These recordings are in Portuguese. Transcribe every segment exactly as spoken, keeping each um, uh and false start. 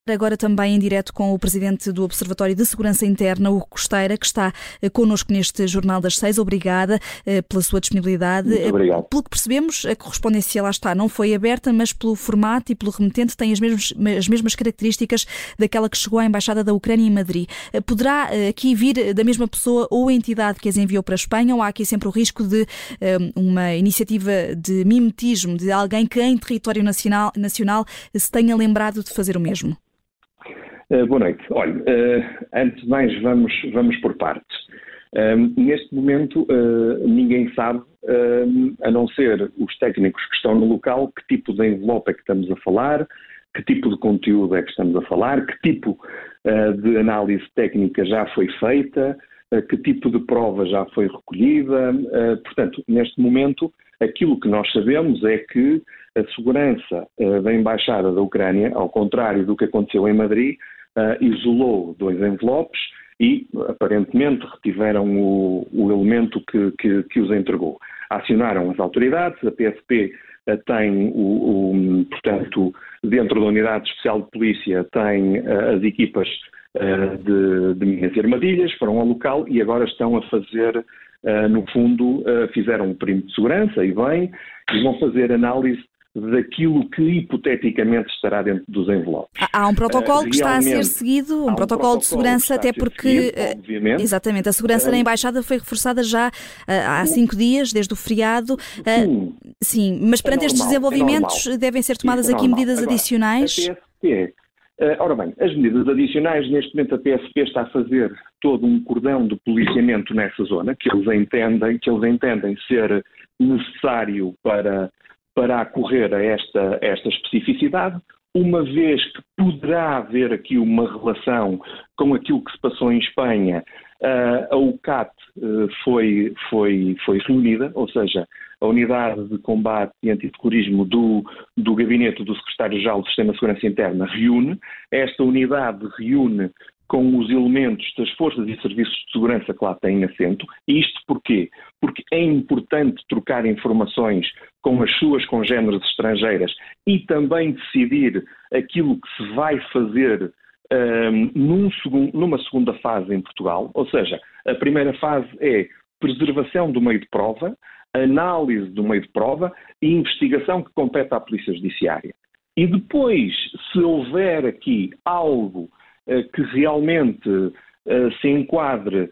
Agora também em direto com o Presidente do Observatório de Segurança Interna, Hugo Costeira, que está connosco neste Jornal das Seis. Obrigada pela sua disponibilidade. Muito obrigado. Pelo que percebemos, a correspondência lá está, não foi aberta, mas pelo formato e pelo remetente tem as mesmas, as mesmas características daquela que chegou à Embaixada da Ucrânia em Madrid. Poderá aqui vir da mesma pessoa ou entidade que as enviou para a Espanha, ou há aqui sempre o risco de um, uma iniciativa de mimetismo de alguém que em território nacional, nacional se tenha lembrado de fazer o mesmo? Uh, boa noite. Olha, uh, antes de mais vamos, vamos por partes. Uh, neste momento uh, ninguém sabe, uh, a não ser os técnicos que estão no local, que tipo de envelope é que estamos a falar, que tipo de conteúdo é que estamos a falar, que tipo uh, de análise técnica já foi feita, uh, que tipo de prova já foi recolhida. Uh, portanto, neste momento, aquilo que nós sabemos é que a segurança uh, da Embaixada da Ucrânia, ao contrário do que aconteceu em Madrid, Uh, isolou dois envelopes e, aparentemente, retiveram o, o elemento que, que, que os entregou. Acionaram as autoridades, a P S P uh, tem, o, o, portanto, dentro da Unidade Especial de Polícia, tem uh, as equipas uh, de, de minas e armadilhas, foram ao local e agora estão a fazer, uh, no fundo, uh, fizeram um perímetro de segurança e bem, e vão fazer análise daquilo que hipoteticamente estará dentro dos envelopes. Há um protocolo uh, que está a ser seguido, um, um protocolo, protocolo de segurança, até porque, seguido, obviamente, exatamente, a segurança uh, na Embaixada foi reforçada já uh, há cinco dias, desde o feriado. Uh, sim, sim, mas perante é estes normal, desenvolvimentos é devem ser tomadas sim, é aqui normal. medidas Agora, adicionais? A P S P, uh, ora bem, as medidas adicionais, neste momento a P S P está a fazer todo um cordão de policiamento nessa zona, que eles entendem, que eles entendem ser necessário para para acorrer a esta, a esta especificidade, uma vez que poderá haver aqui uma relação com aquilo que se passou em Espanha. Uh, a U C A T uh, foi, foi, foi reunida, ou seja, a Unidade de Combate e Antiterrorismo do, do Gabinete do Secretário-Geral do Sistema de Segurança Interna reúne. Esta unidade reúne com os elementos das forças e serviços de segurança que lá têm assento. E isto porquê? Porque é importante trocar informações com as suas congêneres estrangeiras e também decidir aquilo que se vai fazer um, num segundo, numa segunda fase em Portugal. Ou seja, a primeira fase é preservação do meio de prova, análise do meio de prova e investigação que compete à Polícia Judiciária. E depois, se houver aqui algo que realmente uh, se enquadre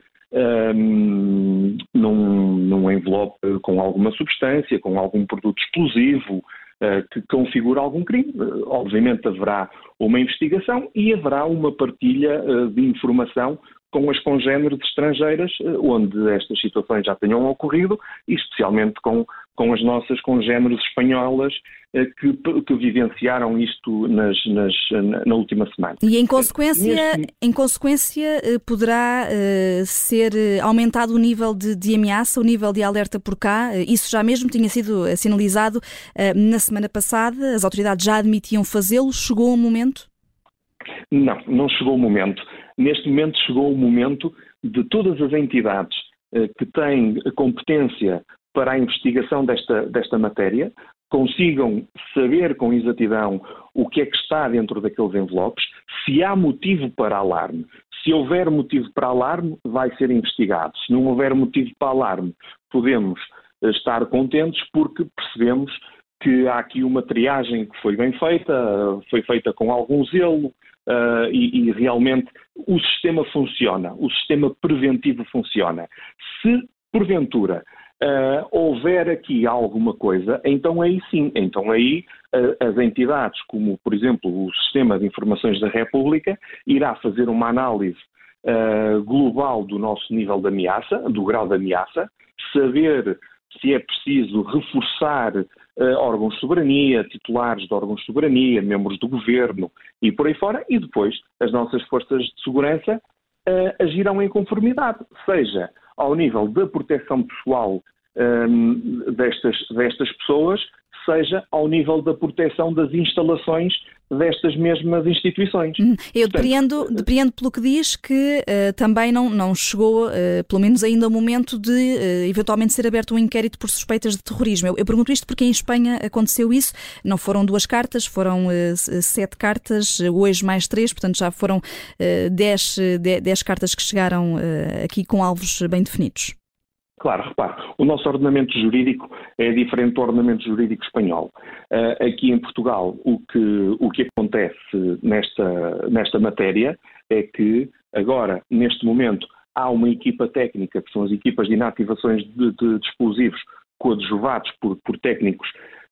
um, num, num envelope com alguma substância, com algum produto explosivo, uh, que configura algum crime, uh, obviamente haverá uma investigação e haverá uma partilha uh, de informação com as congêneres estrangeiras, uh, onde estas situações já tenham ocorrido, e especialmente com, com as nossas congêneres espanholas, Que, que vivenciaram isto nas, nas, na, na última semana. E em consequência, Neste... em consequência poderá uh, ser aumentado o nível de, de ameaça, o nível de alerta por cá. Isso já mesmo tinha sido sinalizado uh, na semana passada, as autoridades já admitiam fazê-lo. Chegou o momento? Não, não chegou o momento. Neste momento chegou o momento de todas as entidades uh, que têm competência para a investigação desta, desta matéria, consigam saber com exatidão o que é que está dentro daqueles envelopes, se há motivo para alarme. Se houver motivo para alarme, vai ser investigado. Se não houver motivo para alarme, podemos estar contentes porque percebemos que há aqui uma triagem que foi bem feita, foi feita com algum zelo uh, e, e realmente o sistema funciona, o sistema preventivo funciona. Se, porventura, Uh, houver aqui alguma coisa, então aí sim, então aí uh, as entidades, como por exemplo o Sistema de Informações da República, irá fazer uma análise uh, global do nosso nível de ameaça, do grau de ameaça, saber se é preciso reforçar uh, órgãos de soberania, titulares de órgãos de soberania, membros do governo e por aí fora, e depois as nossas forças de segurança uh, agirão em conformidade, seja ao nível da proteção pessoal um, destas, destas pessoas, seja ao nível da proteção das instalações destas mesmas instituições. Hum, eu Portanto, depreendo, depreendo pelo que diz que uh, também não, não chegou, uh, pelo menos ainda ao momento de uh, eventualmente ser aberto um inquérito por suspeitas de terrorismo. Eu, eu pergunto isto porque em Espanha aconteceu isso, não foram duas cartas, foram uh, sete cartas, hoje mais três, portanto já foram uh, dez, dez, dez cartas que chegaram uh, aqui com alvos bem definidos. Claro, repare, o nosso ordenamento jurídico é diferente do ordenamento jurídico espanhol. Uh, aqui em Portugal, o que, o que acontece nesta, nesta matéria é que agora, neste momento, há uma equipa técnica, que são as equipas de inativações de, de, de explosivos, coadjuvados por, por técnicos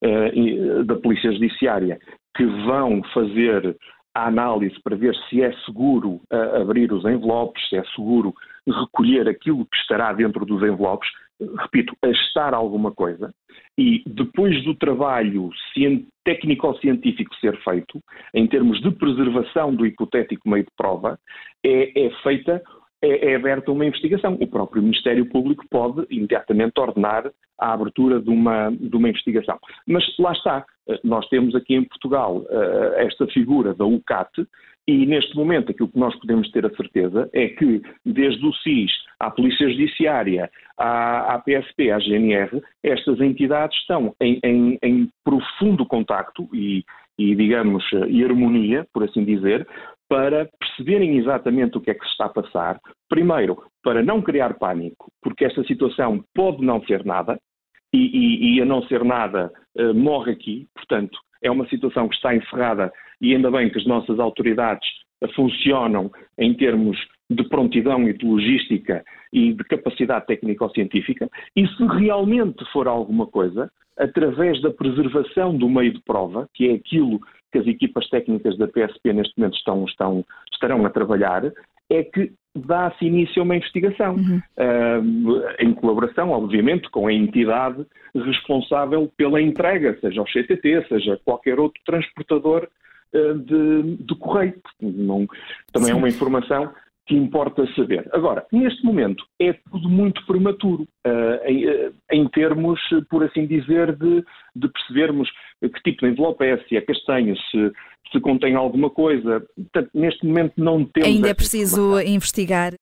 uh, da Polícia Judiciária, que vão fazer a análise para ver se é seguro uh, abrir os envelopes, se é seguro recolher aquilo que estará dentro dos envelopes, repito, a estar alguma coisa, e depois do trabalho técnico-científico ser feito, em termos de preservação do hipotético meio de prova, é, é feita, é, é aberta uma investigação. O próprio Ministério Público pode imediatamente ordenar a abertura de uma, de uma investigação. Mas lá está, nós temos aqui em Portugal esta figura da U C A T, e neste momento aquilo que nós podemos ter a certeza é que desde o S I S, à Polícia Judiciária, à, à P S P, à G N R, estas entidades estão em, em, em profundo contacto e, e, digamos, e harmonia, por assim dizer, para perceberem exatamente o que é que se está a passar. Primeiro, para não criar pânico, porque esta situação pode não ser nada, e, e, e a não ser nada uh, morre aqui, portanto, é uma situação que está encerrada e ainda bem que as nossas autoridades funcionam em termos de prontidão e de logística e de capacidade técnico-científica, e se realmente for alguma coisa, através da preservação do meio de prova, que é aquilo que as equipas técnicas da P S P neste momento estão, estão, estarão a trabalhar, é que dá-se início a uma investigação, uhum. uh, em colaboração, obviamente, com a entidade responsável pela entrega, seja o C T T, seja qualquer outro transportador uh, de, de correio. Não, também Sim. é uma informação que importa saber. Agora, neste momento, é tudo muito prematuro, uh, em, uh, em termos, por assim dizer, de, de percebermos que tipo de envelope é, se é castanho, se, se contém alguma coisa. Portanto, neste momento não temos... Ainda é preciso investigar.